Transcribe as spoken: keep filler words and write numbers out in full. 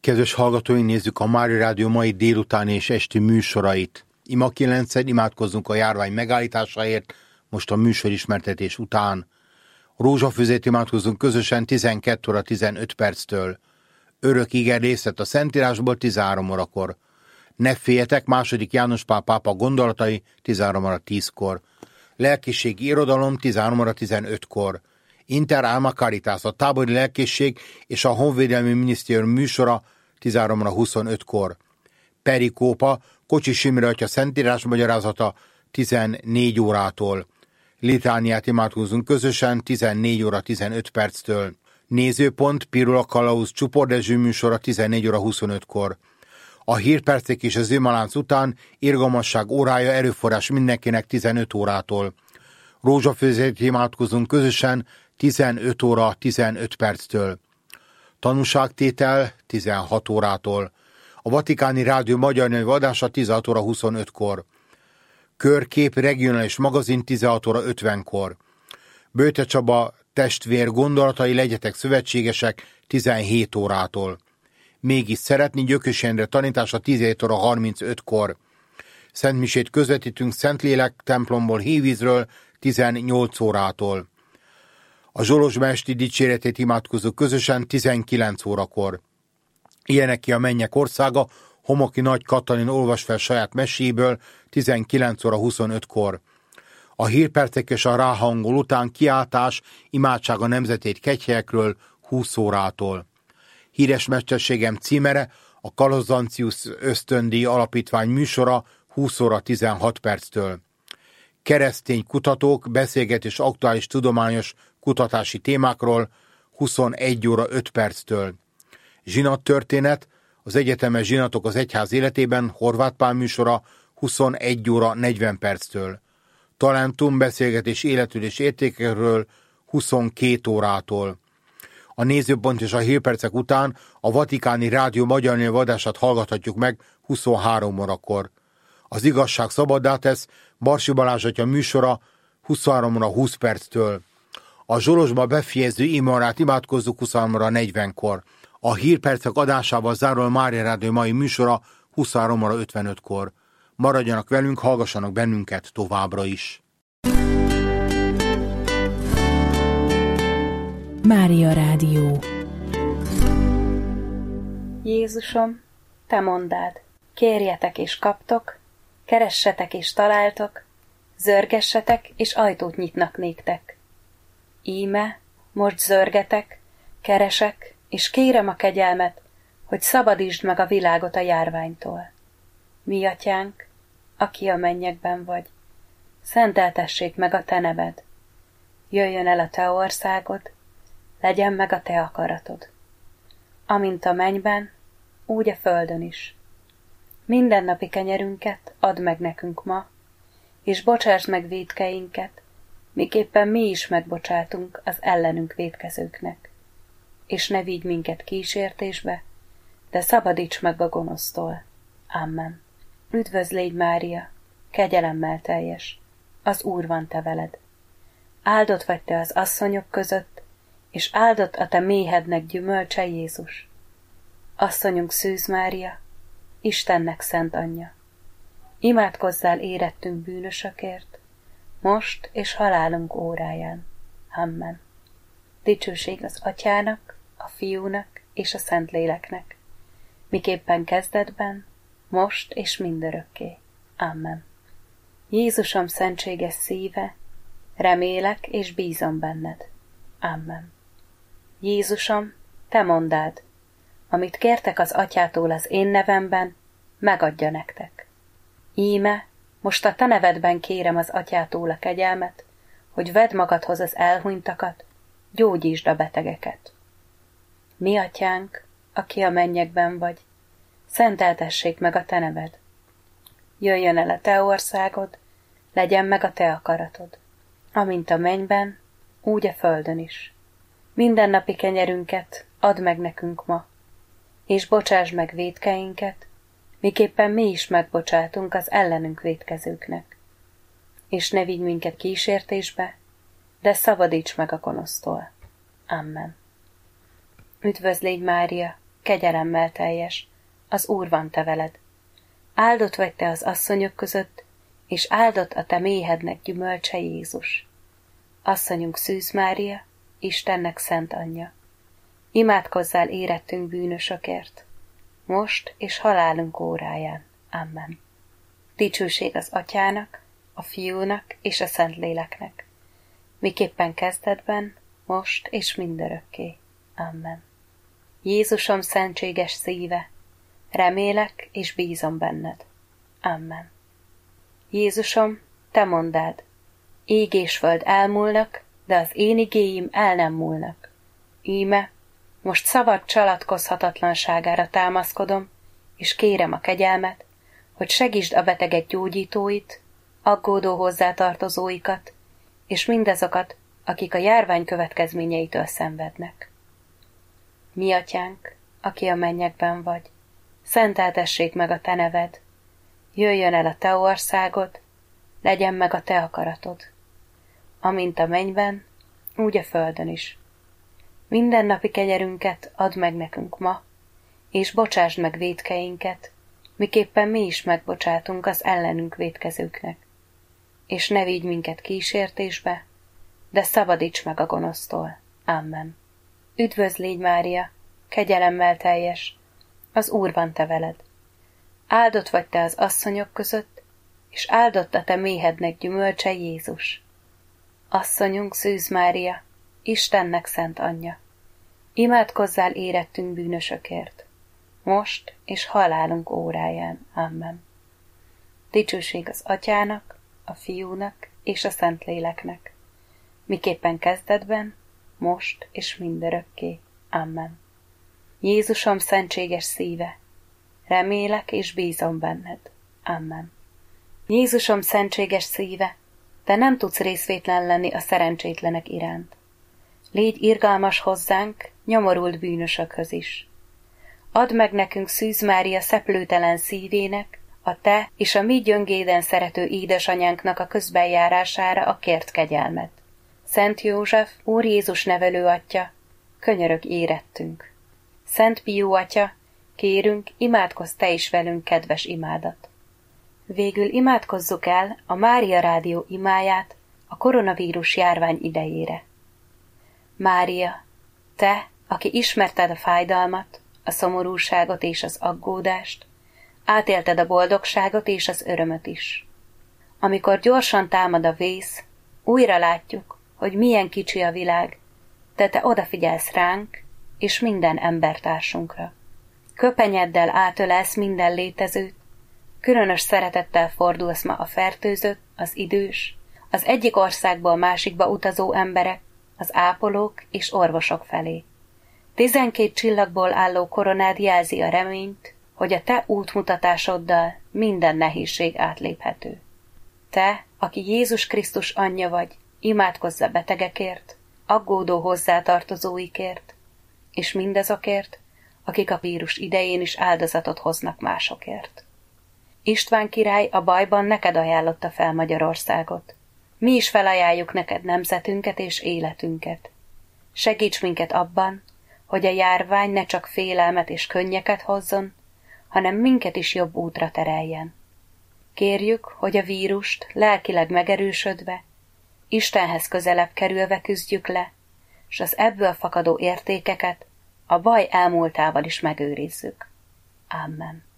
Kedves hallgatóink, nézzük a Mária Rádió mai délutáni és esti műsorait. Ima kilencszer imádkozzunk a járvány megállításáért, most a műsorismertetés után. Rózsafüzét imádkozzunk közösen tizenkét óra tizenöt perctől. Örök ige részlet a Szentírásból tizenhárom órakor. Ne féljetek, második János Pál pápa gondolatai tizenhárom óra tízkor. Lelkiségi irodalom tizenhárom óra tizenötkor. Inter Alma Caritas, a tábori lelkészség és a Honvédelmi Minisztérium műsora tizenhárom óra huszonötkor. Perikópa, Kocsis Imre atya szentírás magyarázata tizennégy órától. Litániát imádkozunk közösen tizennégy óra tizenöt perctől. Nézőpont Pirula Kalauz Csupordezső műsora tizennégy óra huszonötkor. A hírpercek és az őmalánc után irgalmasság órája erőforrás mindenkinek tizenöt órától. Rózsafőzét imádkozunk közösen tizenöt óra tizenöt perctől. Tanúságtétel tizenhat órától. A Vatikáni Rádió magyar nyelvű adása tizenhat óra huszonötkor. Körkép regionális magazin tizenhat óra ötvenkor. Böjte Csaba testvér gondolatai legyetek szövetségesek tizenhét órától. Mégis szeretni Gyökös Endre tanítása tizenhét óra harmincötkor. Szentmisét közvetítünk Szentlélek templomból Hévízről tizennyolc órától. A Zsolozsma esti dicséretét imádkozunk közösen tizenkilenc órakor. Ilyenek ki a mennyek országa, Homoki Nagy Katalin olvas fel saját meséből tizenkilenc óra huszonötkor. A hírpercek és a ráhangol után kiáltás, imádság a nemzetét kegyhelyekről húsz órától. Híres mesterségem címere a Kalozzancius ösztöndíj alapítvány műsora húsz óra tizenhat perctől. Keresztény kutatók beszélgetés aktuális tudományos kutatási témákról huszonegy óra öt perctől. Zsinattörténet, az egyetemes zsinatok az egyház életében Horváth Pál műsora huszonegy óra negyven perctől. Talentum beszélgetés életről és értékekről huszonkét órától. A nézőpont és a hírpercek után a Vatikáni Rádió magyar nyelvű adását hallgathatjuk meg huszonhárom órakor. Az igazság szabaddá tesz Barsi Balázs atya műsora huszonhárom óra húsz perctől. A Zsolozsma befejező imarát imádkozzuk huszonhárom óra negyvenkor. A hírpercek adásával zárul a Mária Rádió mai műsora huszonhárom óra ötvenötkor. Maradjanak velünk, hallgassanak bennünket továbbra is. Mária Rádió. Jézusom, te mondád, kérjetek és kaptok, keressetek és találtok, zörgessetek és ajtót nyitnak néktek. Íme, most zörgetek, keresek, és kérem a kegyelmet, hogy szabadítsd meg a világot a járványtól. Mi atyánk, aki a mennyekben vagy, szenteltessék meg a te neved. Jöjjön el a te országod, legyen meg a te akaratod. Amint a mennyben, úgy a földön is. Mindennapi kenyerünket add meg nekünk ma, és bocsásd meg vétkeinket, miképpen mi is megbocsátunk az ellenünk vétkezőknek. És ne vigy minket kísértésbe, de szabadíts meg a gonosztól. Amen. Üdvözl légy, Mária, kegyelemmel teljes, az Úr van te veled. Áldott vagy te az asszonyok között, és áldott a te méhednek gyümölcse Jézus. Asszonyunk Szűz Mária, Istennek szent anyja, imádkozzál érettünk bűnösökért, most és halálunk óráján. Amen. Dicsőség az Atyának, a Fiúnak és a Szentléleknek, miképpen kezdetben, most és mindörökké. Amen. Jézusom szentséges szíve, remélek és bízom benned. Amen. Jézusom, te mondád, amit kértek az Atyától az én nevemben, megadja nektek. Íme, most a te nevedben kérem az Atyától a kegyelmet, hogy vedd magadhoz az elhunytakat, gyógyítsd a betegeket. Mi atyánk, aki a mennyekben vagy, szenteltessék meg a te neved. Jöjjön el a te országod, legyen meg a te akaratod, amint a mennyben, úgy a földön is. Mindennapi kenyerünket add meg nekünk ma, és bocsásd meg vétkeinket, miképpen mi is megbocsátunk az ellenünk vétkezőknek. És ne vigy minket kísértésbe, de szabadíts meg a gonosztól. Amen. Üdvözl légy, Mária, kegyelemmel teljes, az Úr van te veled. Áldott vagy te az asszonyok között, és áldott a te méhednek gyümölcse Jézus. Asszonyunk Szűz Mária, Istennek szent anyja, imádkozzál érettünk bűnösökért, most és halálunk óráján. Amen. Dicsőség az Atyának, a Fiúnak és a Szentléleknek, miképpen kezdetben, most és mindörökké. Amen. Jézusom szentséges szíve, remélek és bízom benned. Amen. Jézusom, te mondád, ég és föld elmúlnak, de az én igéim el nem múlnak. Íme, most szabad csalatkozhatatlanságára támaszkodom, és kérem a kegyelmet, hogy segítsd a betegek gyógyítóit, aggódó hozzátartozóikat, és mindazokat, akik a járvány következményeitől szenvednek. Mi atyánk, aki a mennyekben vagy, szenteltessék meg a te neved, jöjjön el a te országod, legyen meg a te akaratod, amint a mennyben, úgy a földön is. Mindennapi kenyerünket add meg nekünk ma, és bocsásd meg vétkeinket, miképpen mi is megbocsátunk az ellenünk vétkezőknek. És ne vigy minket kísértésbe, de szabadíts meg a gonosztól. Amen. Üdvözl légy, Mária, kegyelemmel teljes, az Úr van te veled. Áldott vagy te az asszonyok között, és áldott a te méhednek gyümölcse Jézus. Asszonyunk Szűz Mária, Istennek szent anyja, imádkozzál érettünk bűnösökért, most és halálunk óráján. Amen. Dicsőség az Atyának, a Fiúnak és a Szentléleknek, miképpen kezdetben, most és mindörökké. Amen. Jézusom szentséges szíve, remélek és bízom benned. Amen. Jézusom szentséges szíve, te nem tudsz részvétlen lenni a szerencsétlenek iránt. Légy irgalmas hozzánk, nyomorult bűnösökhöz is. Add meg nekünk Szűz Mária szeplőtelen szívének, a te és a mi gyöngéden szerető édesanyánknak a közbenjárására a kért kegyelmet. Szent József, Úr Jézus nevelő atya, könyörög érettünk. Szent Pió atya, kérünk, imádkozz te is velünk kedves imádat. Végül imádkozzuk el a Mária Rádió imáját a koronavírus járvány idejére. Mária, te, aki ismerted a fájdalmat, a szomorúságot és az aggódást, átélted a boldogságot és az örömöt is. Amikor gyorsan támad a vész, újra látjuk, hogy milyen kicsi a világ, de te odafigyelsz ránk és minden embertársunkra. Köpenyeddel átölelsz minden létezőt, különös szeretettel fordulsz ma a fertőzött, az idős, az egyik országból másikba utazó emberek, az ápolók és orvosok felé. Tizenkét csillagból álló koronád jelzi a reményt, hogy a te útmutatásoddal minden nehézség átléphető. Te, aki Jézus Krisztus anyja vagy, imádkozz a betegekért, aggódó hozzátartozóikért, és mindazokért, akik a vírus idején is áldozatot hoznak másokért. István király a bajban neked ajánlotta fel Magyarországot. Mi is felajánljuk neked nemzetünket és életünket. Segíts minket abban, hogy a járvány ne csak félelmet és könnyeket hozzon, hanem minket is jobb útra tereljen. Kérjük, hogy a vírust lelkileg megerősödve, Istenhez közelebb kerülve küzdjük le, s az ebből fakadó értékeket a baj elmúltával is megőrizzük. Amen.